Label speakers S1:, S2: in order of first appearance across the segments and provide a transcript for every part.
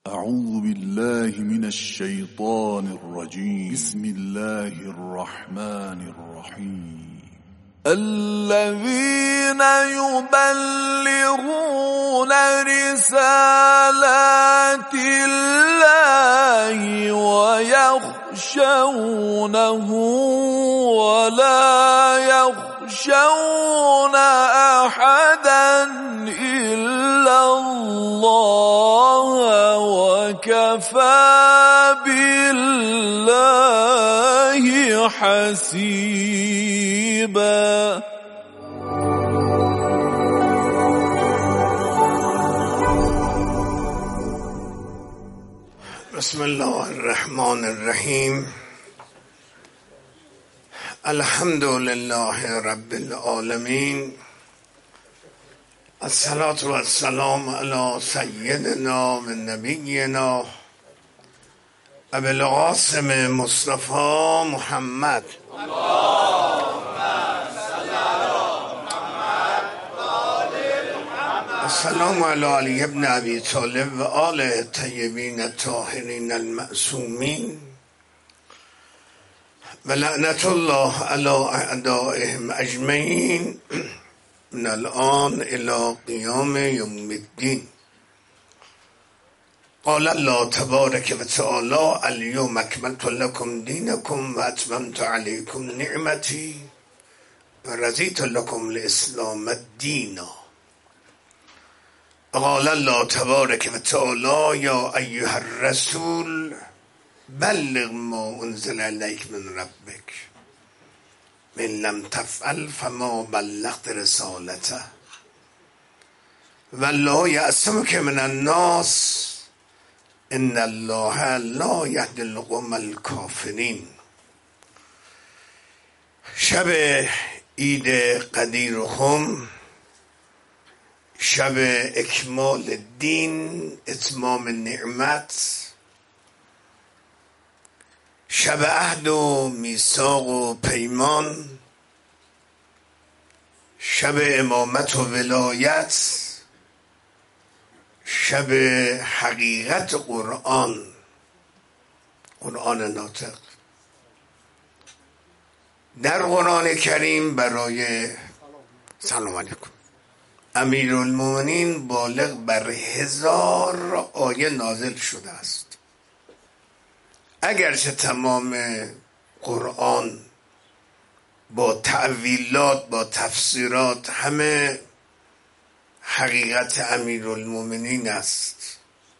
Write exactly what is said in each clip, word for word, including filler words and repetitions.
S1: أعوذ بالله من الشيطان الرجيم. بسم الله الرحمن الرحيم. الذين يبلغون رسالات الله ويخشونه ولا يخشون أحدا إلا الله وكفى بالله حسيبا.
S2: بسم الله الرحمن الرحیم. الحمد لله رب العالمین. الصلاة و السلام علی سیدنا و نبینا ابی القاسم مصطفی محمد. السلام علی علی ابن ابی طالب و آله الطیبین الطاهرین المعصومین و لعنت الله علی اعدائهم اجمعین من الان الى قیام یوم الدین. قال الله تبارک و تعالی الیوم اکملت لکم دینکم و اتممت علیکم نعمتی و رضیت لکم الاسلام دینا. قال الله تبارک و تعالی یا ایها الرسول بلغ ما انزل الیک من ربک من لم تفعل فما بلغت رسالته والله یعصمک من الناس ان الله لا یهدی القوم الکافرین. شب عید قدیر خم، شب اکمال دین، اتمام نعمت، شب عهد و میثاق و پیمان، شب امامت و ولایت، شب حقیقت قرآن، قرآن ناطق. در قرآن کریم برای سلام علیکم امیرالمومنین بالغ بر هزار آیه نازل شده است. اگرچه تمام قرآن با تأویلات، با تفسیرات، همه حقیقت امیرالمومنین است.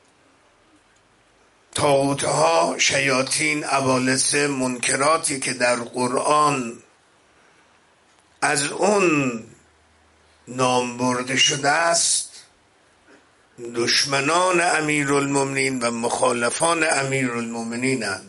S2: طاغوت‌ها، شیاطین، ابالسه، منکراتی که در قرآن از اون نام برده شده است، دشمنان امیرالمومنین و مخالفان امیرالمومنین اند.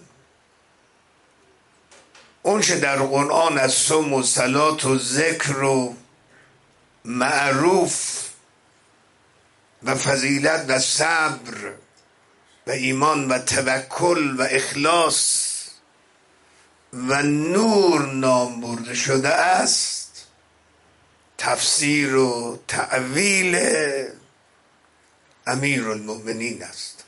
S2: اون چه در قرآن از صوم و صلات و ذکر و معروف و فضیلت و صبر و ایمان و توکل و اخلاص و نور نام برده شده است، تفسیر و تعویل امیرالمومنین است.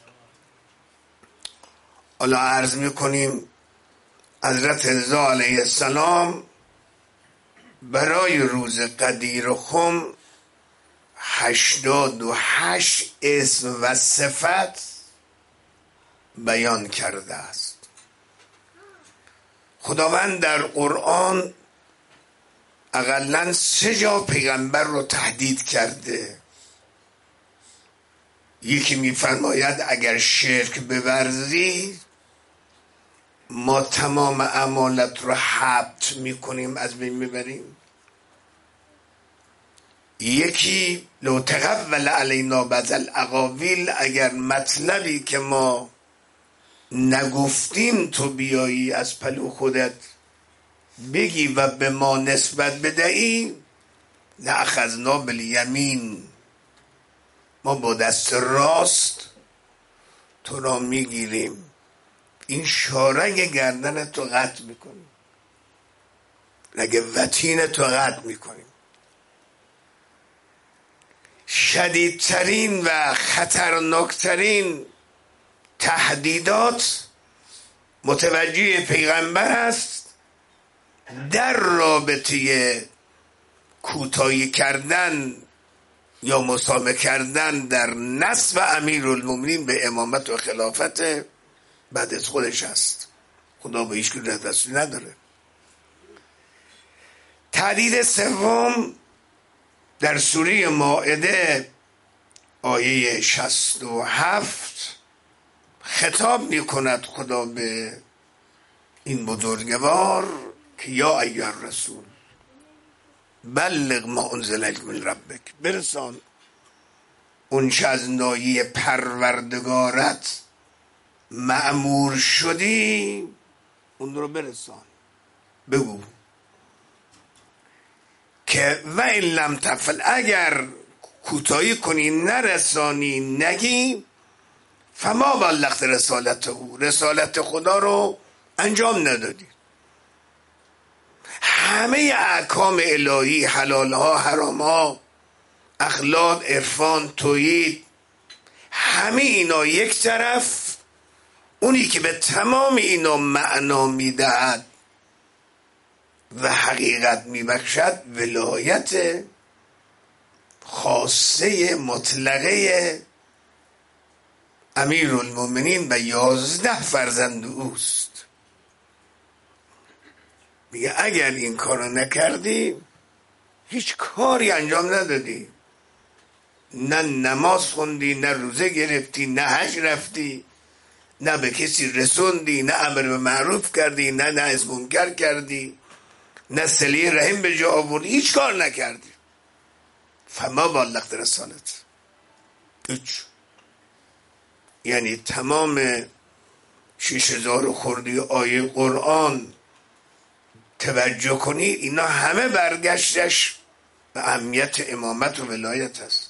S2: حالا عرض میکنیم حضرت رضا علیه السلام برای روز قدیر خم هشتاد و هشت اسم و صفت بیان کرده است. خداوند در قرآن اقلاً سه جا پیغمبر رو تهدید کرده. یکی میفرماید اگر شرک بورزی ما تمام اعمالت رو حبط میکنیم، از بین میبریم. یکی لو تقول علینا بعض الاقاویل، اگر مطلبی که ما نگفتیم تو بیایی از پلو خودت بگی و به ما نسبت بدهی، لأخذنا بالیمین، ما با دست راست تو را میگیریم، این شارنگ گردن تو قطع میکنیم، رگ وتین تو قطع میکنیم. شدیدترین و خطرناکترین تهدیدات متوجه پیغمبر است در رابطه کوتاهی کردن یا مسامحه کردن در نصب امیرالمومنین به امامت و خلافت بعد از خودش است. خدا به هیچ کی دسترسی نداره. تهدید سوم در سوره مائده آیه شصت و هفت خطاب می کند خدا به این بزرگوار که یا ایها الرسول بلغ ما انزل الیک من ربک، برسان اون چه از ناحیه پروردگارت مأمور شدی اون رو برسان. بگو که و این لم تفعل، اگر کوتاهی کنی نرسانی نگی، فما بلغت رسالته، رسالت خدا رو انجام ندادی. همه احکام الهی، حلال ها، حرام ها، اخلاق، عرفان، توحید، همه اینا یک طرف، اونی که به تمام اینا معنا میدهد و حقیقت میبخشد ولایت خاصه مطلقه امیرالمومنین و یازده فرزند اوست. میگه اگر این کارو نکردی هیچ کاری انجام ندادی، نه نماز خوندی، نه روزه گرفتی، نه حج رفتی، نه به کسی رسوندی، نه امر به معروف کردی، نه نه از منکر کردی، نه صله رحم به جا آوردی، هیچ کار نکردی. فما بلغت رسالت، هیچ. یعنی تمام شش هزار خردی آیه قرآن توجه کنی، اینا همه برگشتش به اهمیت امامت و ولایت است.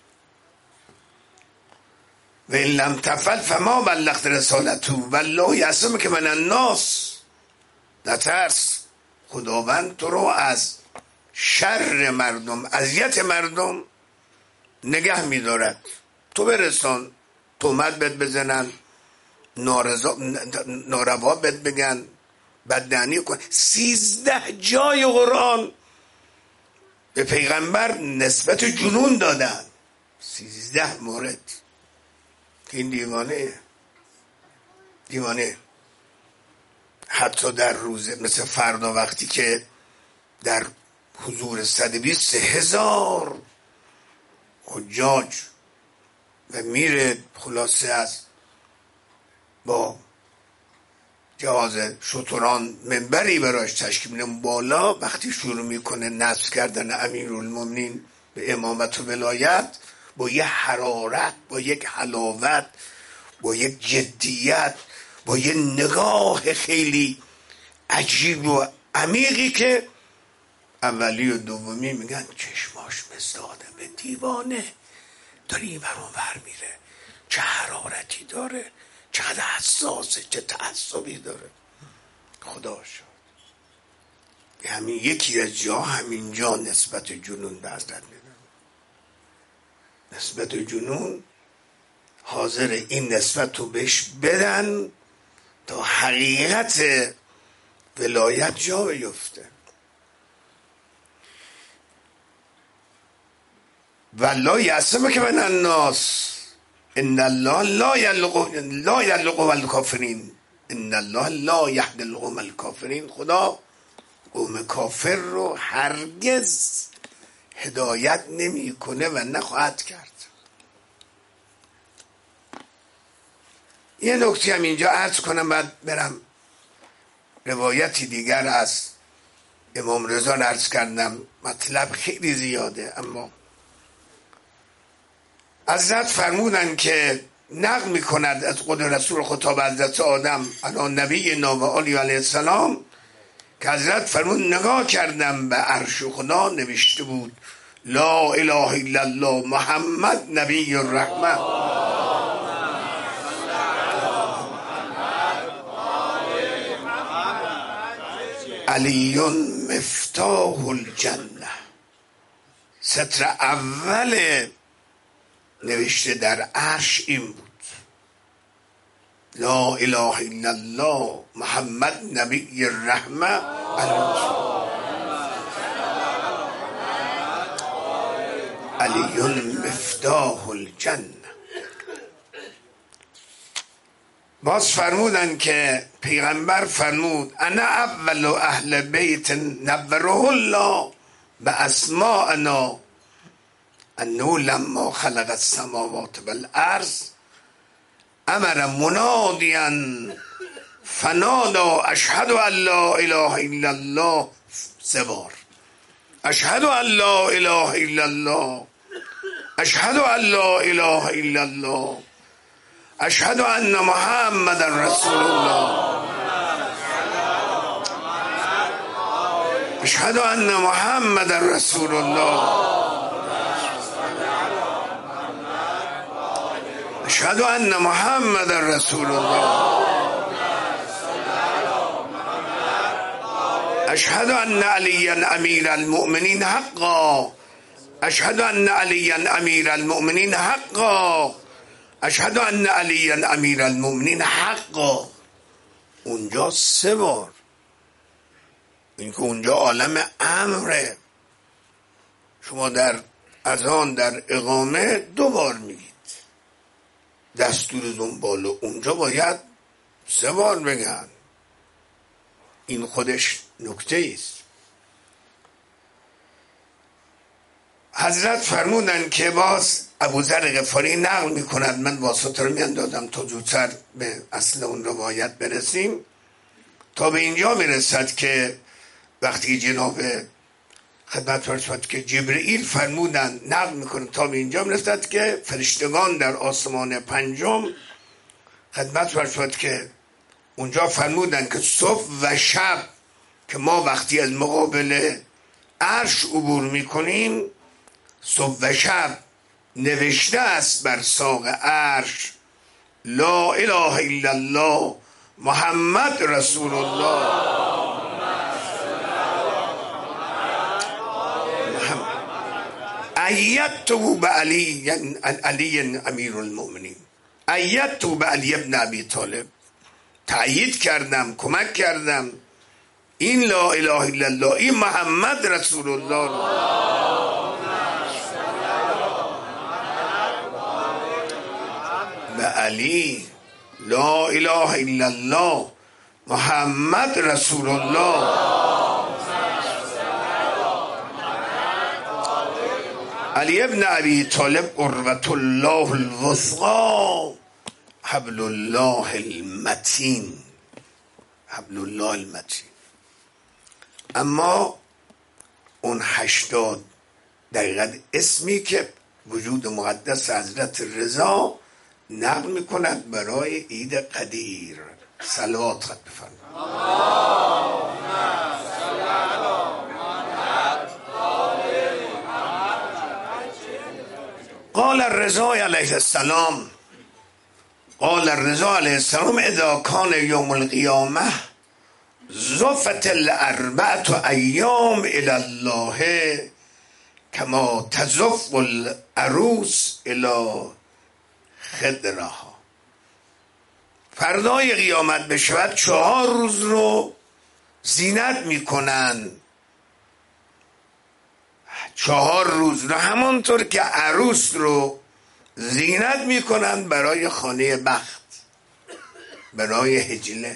S2: و این لم تفعل فما بلغت رسالته والله یعصمک من الناس، نترس، خداوند تو رو از شر مردم، اذیت مردم نگه می‌دارد. تو برسان، تهمت بهت بزنن، نارضا ناروا بهت بگن، بددهنی کن. سیزده جای قرآن به پیغمبر نسبت جنون دادن، سیزده مورد. این دیوانه دیوانه حتی در روزه مثل فردا وقتی که در حضور صد و بیست هزار حجاج و میره، خلاصه از با جهاز شتران منبری براش تشکیل میده بالا، وقتی شروع میکنه نصب کردن امیرالمومنین به امامت و ولایت، با یه حرارت، با یک حلاوت، با یک جدیت، با یه نگاه خیلی عجیب و عمیقی که اولی و دومی میگن چشماش مثل آدم دیوانه داره این برون ور میره، چه حرارتی داره، چقدر حساسه، چه تعصبی داره. خدا شد همین یکی از جا همینجا نسبت جنون به حضرت میدن. نسبت جنون حاضر این نسبت رو بهش بدن تا حقیقت ولایت جا بیفته. والله یعصمک من الناس ان الله لا یلقو لا یلقو الکافرین ان الله لا یهدی القوم الکافرین. خدا قوم کافر رو هرگز هدایت نمی کنه و نخواهد کرد. یه نکته هم اینجا عرض کنم بعد برم روایتی دیگر از امام رضا عرض کردم، مطلب خیلی زیاده، اما حضرت فرمودن که نقل می کند از قول رسول خطاب حضرت آدم علی نبی نام علی علیه السلام که حضرت فرمود نگاه کردم به عرش خدا نوشته بود لا اله الا الله محمد نبی الرحمه. علی مفتاح الجنه. سطر اول نوشته در عرش این بود لا اله الا الله محمد نبی الرحمه علی مفتاح الجنه. باز فرمودن که پیغمبر فرمود انا اول اهل بیت نوره الله به اسماءنا انه لما خلق السماوات والارض امر منادیا فنادا اشهد ان لا اله الا الله سه بار، اشهد ان لا اله الا الله، اشهد ان لا اله الا الله، اشهد ان محمد رسول الله، اشهد ان محمد رسول الله، اشهد ان محمد رسول الله، اشهد ان علیا امیر المؤمنین حقا، اشهد ان علیا امیر المؤمنین حقا، اشهد ان علیا امیر المؤمنین حقا. اونجا سه بار. این که اونجا عالم امره، شما در اذان در اقامه دو بار میگید دستور دنبال، اونجا باید سه بار بگن. این خودش نکته است. حضرت فرمودن که باز ابوذر غفاری نقل میکند، من واسطه رو میاندازم تا زودتر به اصل اون روایت برسیم، تا به اینجا میرسد که وقتی جناب خدمت فرمود که جبرئیل فرمودن، نقل میکنه تا به اینجا میرسد که فرشتگان در آسمان پنجم خدمت فرمود که اونجا فرمودن که صبح و شب که ما وقتی از مقابل عرش عبور میکنیم، صبح و شب نوشته است بر ساق عرش لا اله الا الله محمد رسول الله. ایدتو به علی علی امیر المؤمنین، ایدتو به علی ابن ابی طالب، تأیید کردم، کمک کردم این لا اله الا الله، این محمد رسول الله. به علی لا اله الا الله محمد رسول الله. علی ابن ابی طالب قربت الله الوثقی حبل الله المتین، حبل الله المتین. اما اون هشتاد دقیقا اسمی که وجود مقدس حضرت رضا نقل میکند برای عید قدیر. صلوات خط بفرمایید. قال الرضا علیه السلام، قال الرضا علیه السلام اذا کان یوم القیامه زفت الاربعة ایام الی الله کما تزف العروس الی خدرها. فردای قیامت بشود چهار روز رو زینت میکنن، چهار روز رو همانطور که عروس رو زینت میکنن برای خانه بخت، برای هجله.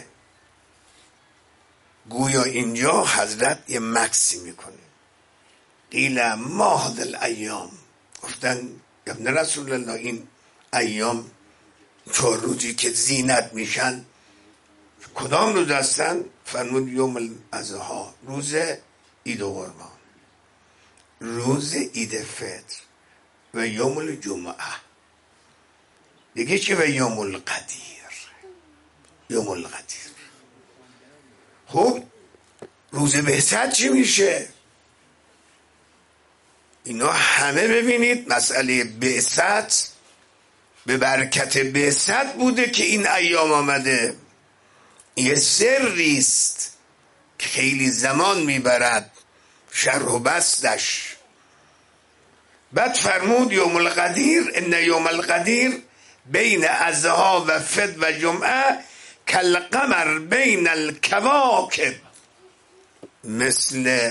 S2: گویا اینجا حضرت یه مکسی میکنه. قیل ما هذا الایام، گفتن ابن رسول الله این ایام چهار روزی که زینت میشن کدام روز هستن؟ فرمود یوم الاضحی، روز عید قربان، روز عید فطر و یوم الجمعه. دیگه چی؟ و یوم القدیر، یوم القدیر. خب روز بعثت چی میشه؟ اینا همه ببینید مسئله بعثت به برکت بعثت بوده که این ایام آمده. یه سریست که خیلی زمان میبرد شرح و بستش. بعد فرمود یوم القدیر، ان یوم القدیر بین اضحی و فطر و جمعه کالقمر بین الکواکب، مثل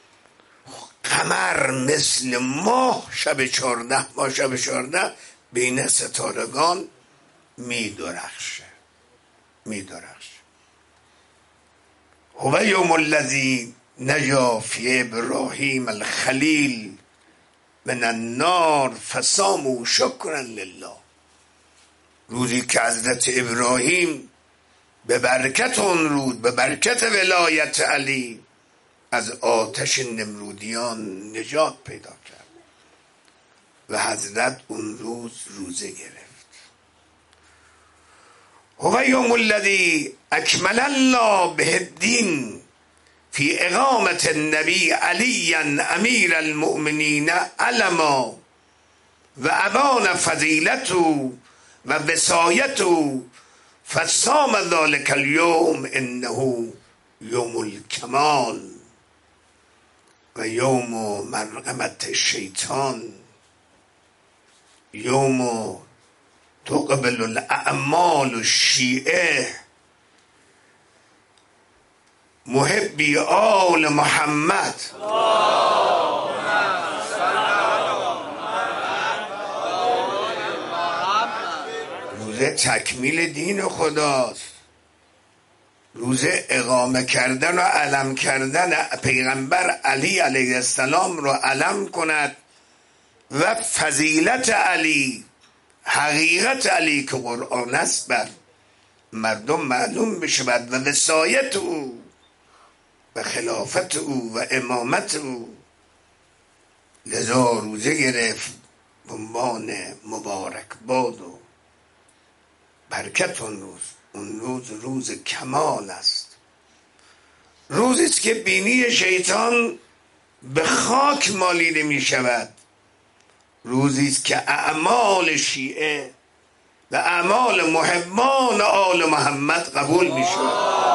S2: قمر، مثل ماه شب چهارده، ماه شب چهارده بین ستارگان می درخشه می درخشه. هو یوم الذی نجا فی ابراهیم الخلیل من النار فصاموا شکرا لله. روزی که حضرت ابراهیم به برکت اون روز، به برکت ولایت علی، از آتش نمرودیان نجات پیدا کرد و حضرت اون روز روزه گرفت. هو یوم الذی اکمل الله به الدین فی اقامت النبی علی امیر المؤمنین علما و ابان فضیلته و وصایته فصام ذلک اليوم انه یوم الکمال و یوم مرقمت الشیطان، یوم تقبل الاعمال الشیعه محبی آل محمد. روزه تکمیل دین خداست، روزه اقامه کردن و علم کردن پیغمبر علی علیه السلام رو علم کند و فضیلت علی، حقیقت علی که قرآن است بر مردم معلوم بشود و وصایت او و خلافت او و امامت او. لذا روزه گرفت به عنوان مبارک باد و برکت اون روز. اون روز روز کمال است، روزی است که بینی شیطان به خاک مالیده می شود، روزی است که اعمال شیعه و اعمال محبان آل محمد قبول می شود.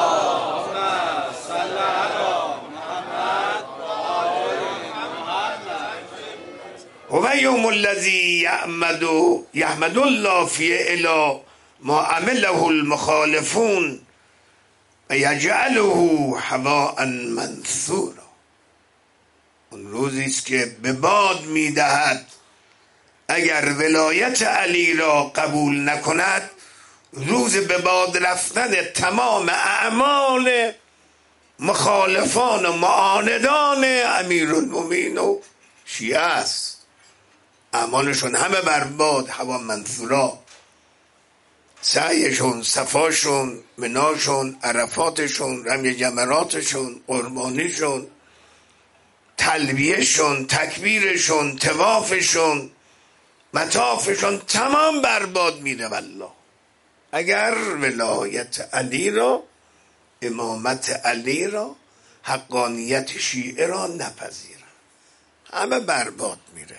S2: هو یوم الذی یحمد یحمد الله فی الی ما عمله المخالفون و یجعله هواء منثورا. اون روزی است که به باد میدهد اگر ولایت علی را قبول نکند، روز به باد رفتن تمام اعمال مخالفان و معاندان امیرالمومنین و شیعه است. اعمالشون همه برباد، هوا منثورا، سعیشون، صفاشون، مناشون، عرفاتشون، رمی جمراتشون، قربانیشون، تلبیهشون، تکبیرشون، توافشون، مطافشون، تمام برباد میره والله اگر ولایت علی را، امامت علی را، حقانیت شیعه را نپذیرن، همه برباد میره،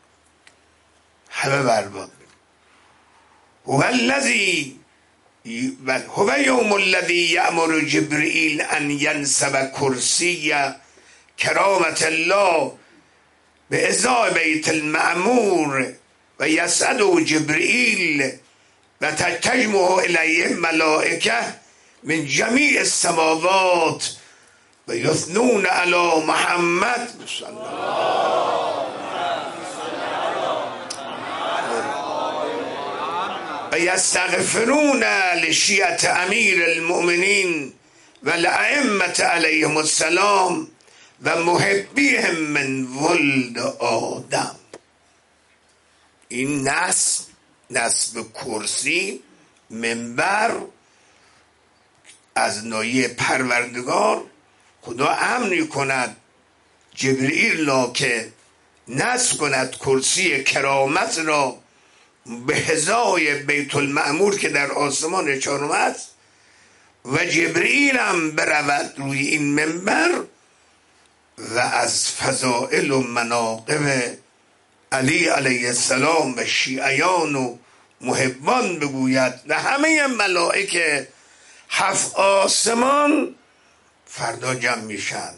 S2: همه برباد میره. هو الذی هو یوم الذی یأمر جبرئیل ان ینصب کرسی کرامت الله به ازای بیت المعمور و یسعد جبرئیل و تجمع الیه ملائکه من جمیع السماوات و یثنون علی محمد صلی الله و یستغفرون لشیعة امیر المؤمنین و لائمة علیهم السلام و محبیهم من ولد آدم. این نصب نصب کرسی، منبر از نایه پروردگار خدا امر کند جبرئیل را که نصب کند کرسی کرامت را به حذای بیت المعمور که در آسمان چهارم است و جبرئیل هم برود روی این منبر و از فضائل و مناقب علی علیه السلام و شیعیان و محبان بگوید و همه ملائکه هفت آسمان فردا جمع میشن.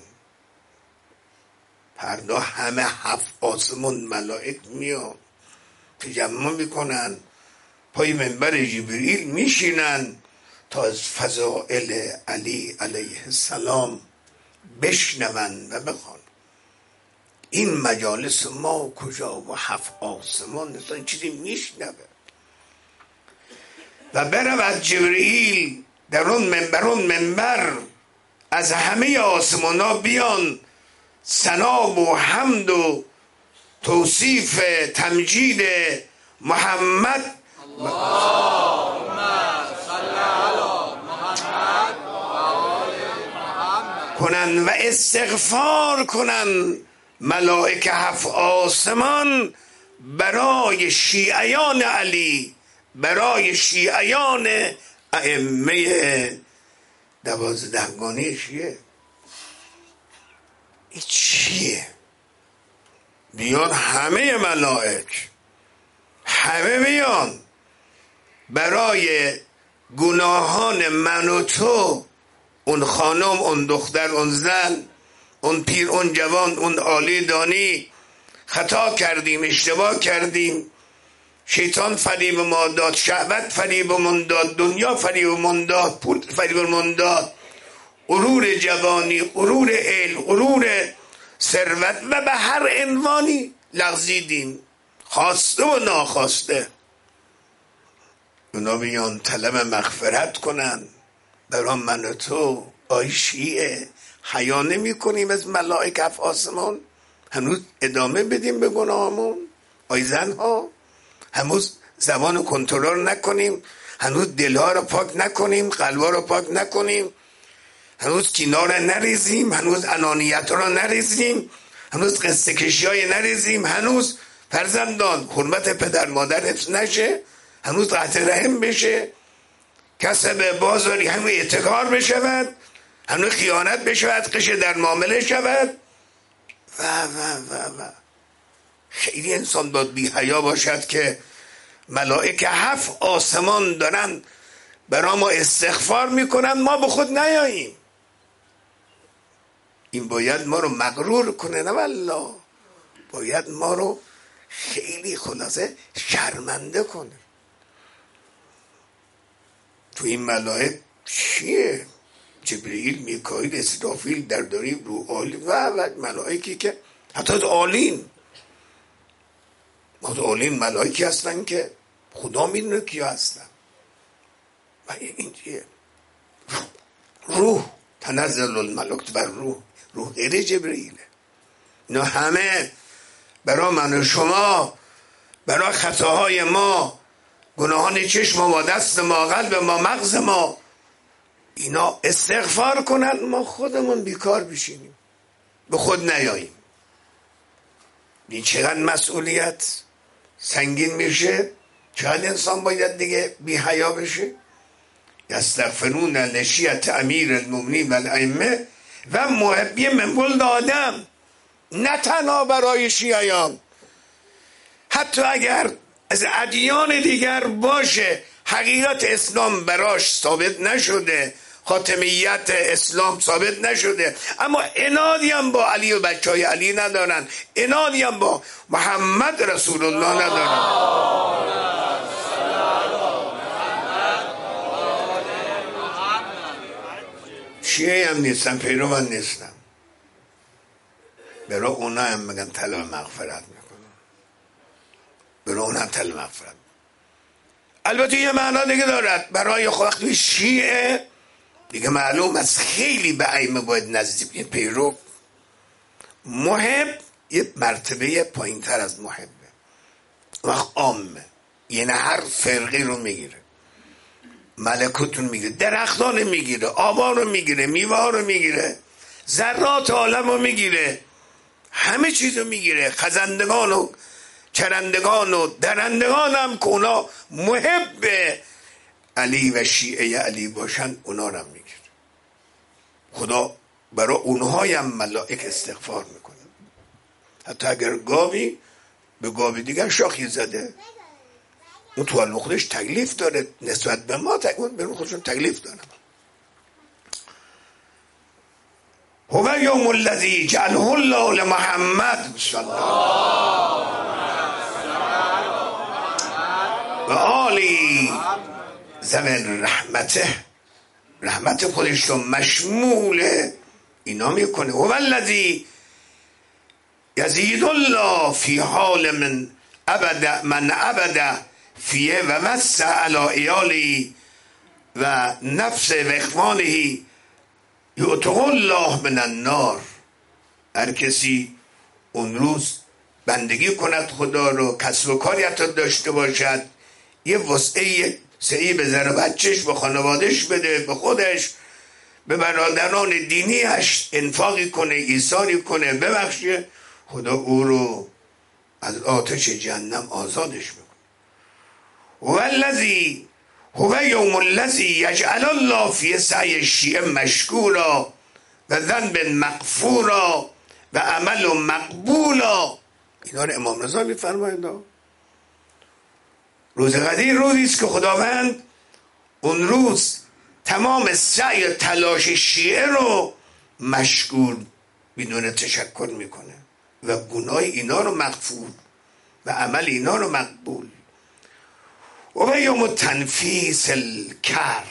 S2: فردا همه هفت آسمان ملائک میان تجمع میکنن پای منبر جبرئیل میشینن تا از فضائل علی علیه السلام بشنون و بخوان. این مجالس ما کجا و هفت آسمان نستان چیزی میشنوه و برود جبرئیل در اون منبر اون منبر از همه آسمان ها بیان ثنا و حمد و توصیف تمجید محمد
S1: اللهم صل علی محمد و آل محمد
S2: کنن و استغفار کنن ملائکه هفت آسمان برای شیعیان علی، برای شیعیان ائمه دوازدهگانه شیعه. این چیه؟ بیان همه ملائک، همه بیان برای گناهان من و تو، اون خانم، اون دختر، اون زن، اون پیر، اون جوان، اون عالی دانی، خطا کردیم، اشتباه کردیم، شیطان فریب ما داد، شهوت فریب من داد، دنیا فریب من داد، پول فریب من داد، غرور جوانی، غرور علم، غرور ثروت و به هر عنوانی لغزیدیم، خواسته و ناخواسته. اونا بیان طلب مغفرت کنن برای من و تو. آی شیعه، حیا نمی کنیم از ملائکه هفت آسمان؟ هنوز ادامه بدیم به گناهمون؟ آی زنها، هنوز زبان کنترل نکنیم؟ هنوز دلها رو پاک نکنیم؟ قلبها رو پاک نکنیم؟ هنوز کینا رو نریزیم؟ هنوز انانیت رو نریزیم؟ هنوز قصه کشی های نریزیم؟ هنوز فرزندان حرمت پدر مادر حفظ نشه؟ هنوز قطع رحم بشه؟ کسب بازاری همه اعتکار بشود؟ هنوز خیانت بشود؟ قش در معامله شود؟ و و و و خیلی انسان باید بی حیا باشد که ملائکه هفت آسمان دارن برای ما استغفار میکنن، ما به خود نیاییم. این باید ما رو مغرور کنه، نه والله، باید ما رو خیلی خلاصه شرمنده کنه. تو این ملائک چیه؟ جبرئیل، میکائیل، اسرافیل، درداری، روح عالی و و ملائکی که حتی عالین عالین ملائکی هستن که خدا میدونه کیا هستن. و این چیه؟ روح، تنزل الملائکه بر روح، روح غیر جبرئیله. اینا همه برای من و شما، برای خطاهای ما، گناهان چشم ما، دست ما، قلب ما، مغز ما، اینا استغفار کنن، ما خودمون بیکار بشینیم، به خود نیاییم. این چقدر مسئولیت سنگین میشه. چقدر انسان باید دیگه بی حیا بشه. یستغفرون لشیعة امیر المؤمنین و الائمه و محبی من ولد آدم. نه تنها برای شیعیان، حتی اگر از ادیان دیگر باشه، حقیقت اسلام براش ثابت نشده، خاتمیت اسلام ثابت نشده، اما عنادی هم با علی و بچه های علی ندارن، عنادی هم با محمد رسول الله ندارن. شیعه هم نیستن، پیروان نیستن، برای اونا هم میگن طلب مغفرت میکنن، برای اونا هم طلب مغفرت. البته یه معنا دیگه دارد برای وقتی شیعه دیگه معلوم است خیلی به ائمه باید نزدیک، پیرو. محب یه مرتبه پایین تر از محبه، وقت عامه، یعنی هر فرقی رو میگیره، ملکوتون میگیره، درختان میگیره، آبان رو میگیره، میوه ها رو میگیره، ذرات عالم رو میگیره، همه چیز رو میگیره، خزندگان و چرندگان و درندگان هم که اونا محب علی و شیعه علی باشن، اونا رو هم میگیره. خدا برای اونهای هم ملائک استغفار میکنه، حتی اگر گاوی به گاوی دیگر شاخی زده، اون تو حال خودش تکلیف داره نسبت به ما، اون به خودشون تکلیف داره. هو یوم الذی جعله الله لمحمد صلی الله و آلی زمین رحمته، رحمت خودش رو مشمول اینا میکنه. هو الذی یزید الله فی حال من ابد من ابد فیه و مس علی ایالی و نفس و اخوانه یعتق الله من النار. هر کسی اون روز بندگی کند خدا رو، کسب و کاری حتی داشته باشد، یه وسعه سعی به زن و بچهش، به خانوادش بده، به خودش، به برادران دینیش انفاقی کنه، ایثاری کنه، ببخشه، خدا او رو از آتش جهنم آزادش میکنه. هو الذی هو یوم الذی یجعل الله فی سعی الشیء مشکورا و ذنب مغفورا و عمل مقبولا. اینا رو امام رضا میفرمایند. روز قدیر روزی است که خداوند اون روز تمام سعی و تلاش شیعه رو مشکور بدون تشکر میکنه و گناه اینا رو مغفور و عمل اینا رو مقبول. و یوم تنفیس الکرب،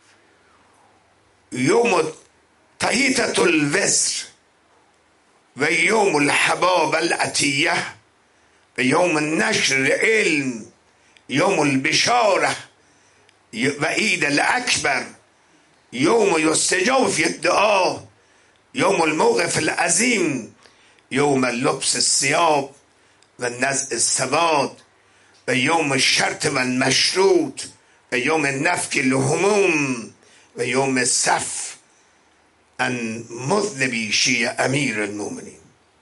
S2: یوم تهیتت الوزر و یوم الحباب العطیه و یوم نشر علم، یوم البشاره و عید الاکبر، یوم یستجاب فی الدعا، یوم الموقف العظیم، یوم لبس الثياب و نزع السواد و یوم الشرط و المشروط و یوم نفک الهموم و یوم صف ان مذنبی شیع امیر المؤمنین.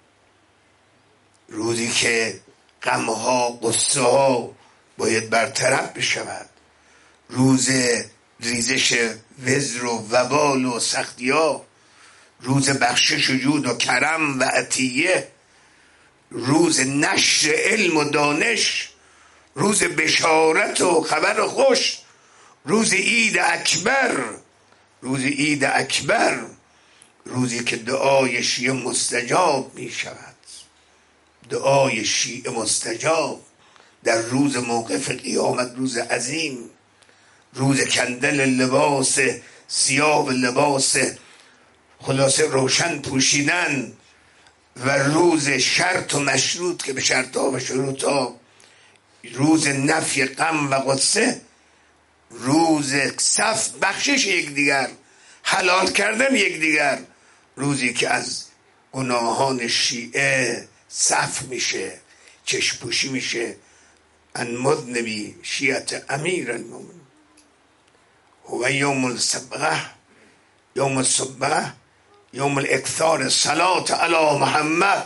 S2: روزی که غمها قصه ها باید برطرف بشود، روز ریزش وزر و وبال و سختی ها، روز بخشش و جود و کرم و عطیه، روز نشر علم و دانش، روز بشارت و خبر خوش، روز عید اکبر، روز عید اکبر، روزی که دعای شیعه مستجاب می شود، دعای شیعه مستجاب در روز موقف قیامت، روز عظیم، روز کندن لباس سیاه، لباس خلاصه روشن پوشیدن، و روز شرط و مشروط که به شرطها و شروطها، روز نفی غم و غصه، روز صف بخشش یکدیگر، حلال کردن یکدیگر، روزی که از گناهان شیعه صف میشه، چشم پوشی میشه. ان مذنبی شیعت امیر المؤمنین. هو یوم الصبغه، یوم الصبغه، یوم الاکثار صلاة علی محمد.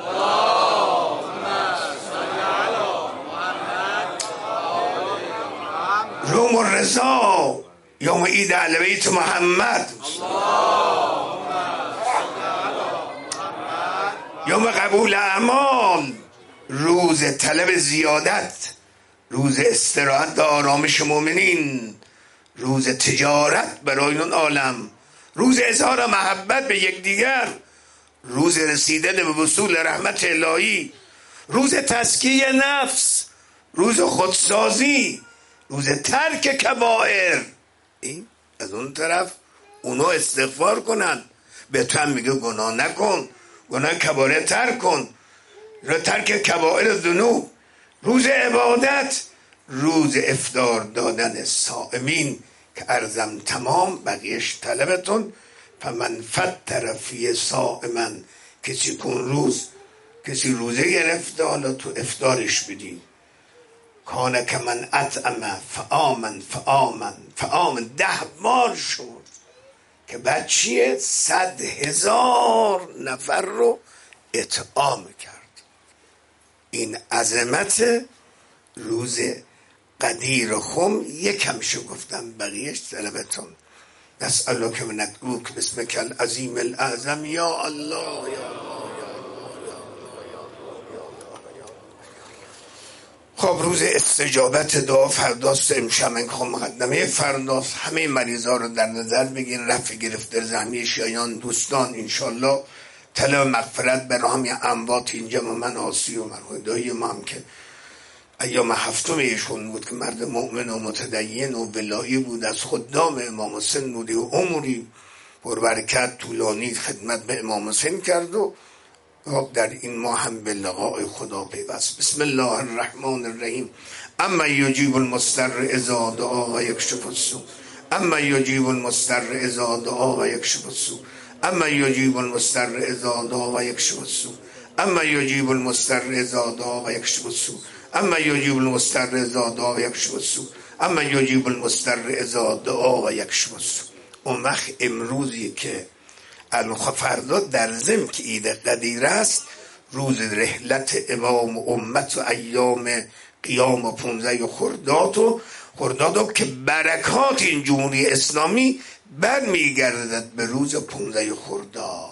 S2: یوم الرضا، یوم عید اهل بیت محمد. یوم قبول اعمال، روز طلب زیادت، روز استراحت و آرامش مؤمنین، روز تجارت برای اون عالم، روز اظهار محبت به یکدیگر، روز رسیدن به وصول رحمت الهی، روز تزکیه نفس، روز خودسازی، روز ترک کبائر. این از اون طرف اونا استغفار کنن، به تو هم میگه گناه نکن، گناه کبائر ترک کن، را ترک کبائر ذنوب. روز عبادت، روز افطار دادن صائمین که ارزم تمام، بقیش طلبتون. فمن فطر فی صائما، کسی کن روز کسی روزه گرفته، حالا تو افطارش بدی. کانه که من اطعم فآمن فآمن فآمن، ده بار شد که بعد چیه؟ صد هزار نفر رو اطعام کرد. این عظمت روز قدیر خم. یکم شو گفتم، بقیهش طلبتون. نسألک من ندعوک باسمک العظیم الاعظم یا الله یا الله یا خب روز استجابت دعا فرداست. امشب من خب مقدمه فرداست. همه مریضا رو در نظر بگیر، رفع گرفته ذهنی شیعان دوستان انشالله، طلب مغفرت برای همین اموات اینجا و من آسی و مرحوم دایی ما هم که ایام هفتم ایشون بود که مرد مؤمن و متدین و ولایی بود، از خدام امام حسین بودی و عمری پربرکت طولانی خدمت به امام حسین کرد و در این ماه هم به لقاء خدا پیوست. بسم الله الرحمن الرحیم. اما یجیب المضطر اذا دعا و یکشف السوء، اما یجیب المضطر اذا دعا و یکشف السوء، اما یجیب المضطر اذا دعا و یکشف السوء، اما یجیب المضطر اذا دعا و یکشف السوء، اما یجیب المضطر اذا دعا و یکشف السوء، اما یجیب المضطر اذا دعا و یکشف السوء. اون وقت امروزی که فردا در ضمن که عید قدیر است، روز رحلت امام و امت و ایام قیام و پونزه خرداد و خرداد که برکات این جمهوری اسلامی برمیگردد به روز پونزه خرداد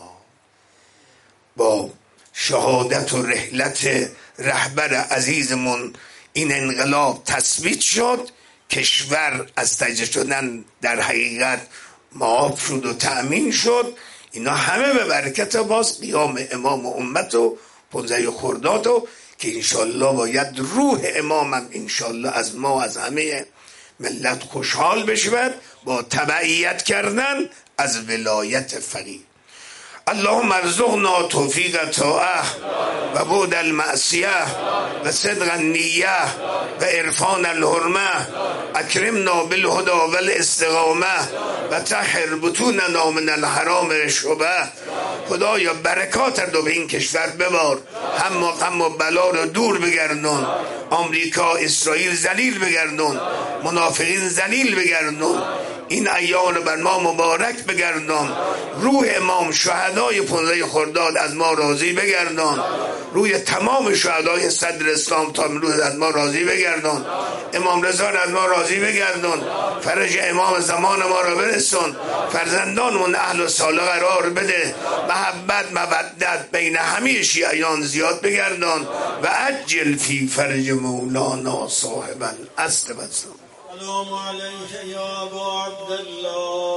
S2: با شهادت و رحلت رهبر عزیزمون. این انقلاب تثبیت شد، کشور از تجزیه شدن در حقیقت معاف شد و تأمین شد. اینا همه به برکت باز قیام امام و امت و پونزه خرداد و که انشالله باید روح امام هم انشالله از ما از همه ملت خوشحال بشود با تبعیت کردن از ولایت فقیه. اللهم ارزقنا توفیق طاعه و بعد المعصیه و صدق النیه و عرفان الحرمه. اکرمنا بالهدى والاستقامه و طهر بطوننا من الحرام شبه. خدایا برکات رو به این کشور ببار، هم و غم و بلا رو دور بگردون، آمریکا اسرائیل ذلیل بگردون، منافقین ذلیل بگردون، این ایام رو بر ما مبارک بگردان. روح امام شهدای پونزه خرداد از ما راضی بگردان، روی تمام شهدای صدر اسلام تا امروز از ما راضی بگردان. امام رضا از ما راضی بگردان، فرج امام زمان ما را برسون، فرزندانمون اهل و صالح قرار بده، محبت مودت بین همه شیعیان زیاد بگردان و عجل فی فرج مولانا صاحب العصر و الزمان.
S3: السلام عليك يا أبا عبد الله.